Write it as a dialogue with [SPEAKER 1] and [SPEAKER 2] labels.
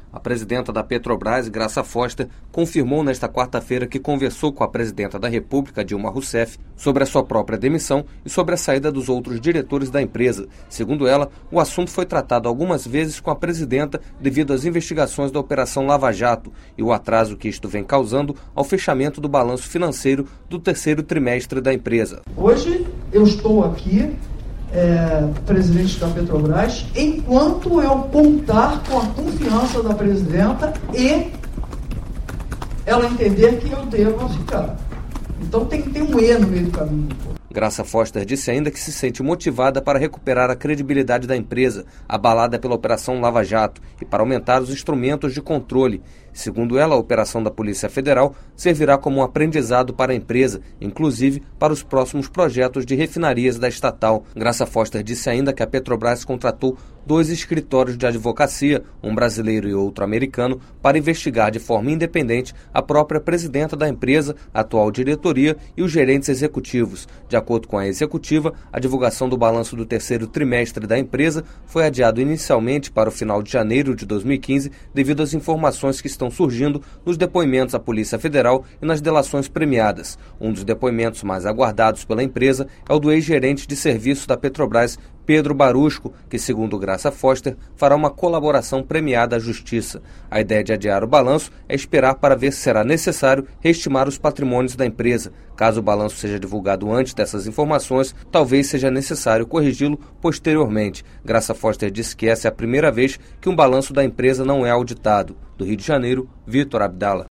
[SPEAKER 1] A presidenta da Petrobras, Graça Foster, confirmou nesta quarta-feira que conversou com a presidenta da República, Dilma Rousseff, sobre a sua própria demissão e sobre a saída dos outros diretores da empresa. Segundo ela, o assunto foi tratado algumas vezes com a presidenta devido às investigações da Operação Lava Jato e o atraso que isto vem causando ao fechamento do balanço financeiro do terceiro trimestre da empresa.
[SPEAKER 2] Hoje eu estou aqui, presidente da Petrobras, enquanto eu contar com a confiança da presidenta e ela entender que eu devo ficar. Então tem que ter um E no meio do caminho.
[SPEAKER 1] Graça Foster disse ainda que se sente motivada para recuperar a credibilidade da empresa, abalada pela Operação Lava Jato, e para aumentar os instrumentos de controle. Segundo ela, a operação da Polícia Federal servirá como um aprendizado para a empresa, inclusive para os próximos projetos de refinarias da estatal. Graça Foster disse ainda que a Petrobras contratou 2 escritórios de advocacia, um brasileiro e outro americano, para investigar de forma independente a própria presidenta da empresa, a atual diretoria e os gerentes executivos. De acordo com a executiva, a divulgação do balanço do terceiro trimestre da empresa foi adiado inicialmente para o final de janeiro de 2015 devido às informações que estão surgindo nos depoimentos à Polícia Federal e nas delações premiadas. Um dos depoimentos mais aguardados pela empresa é o do ex-gerente de serviço da Petrobras, Pedro Barusco, que, segundo Graça Foster, fará uma colaboração premiada à Justiça. A ideia de adiar o balanço é esperar para ver se será necessário reestimar os patrimônios da empresa. Caso o balanço seja divulgado antes dessas informações, talvez seja necessário corrigi-lo posteriormente. Graça Foster disse que essa é a primeira vez que um balanço da empresa não é auditado. Do Rio de Janeiro, Vitor Abdala.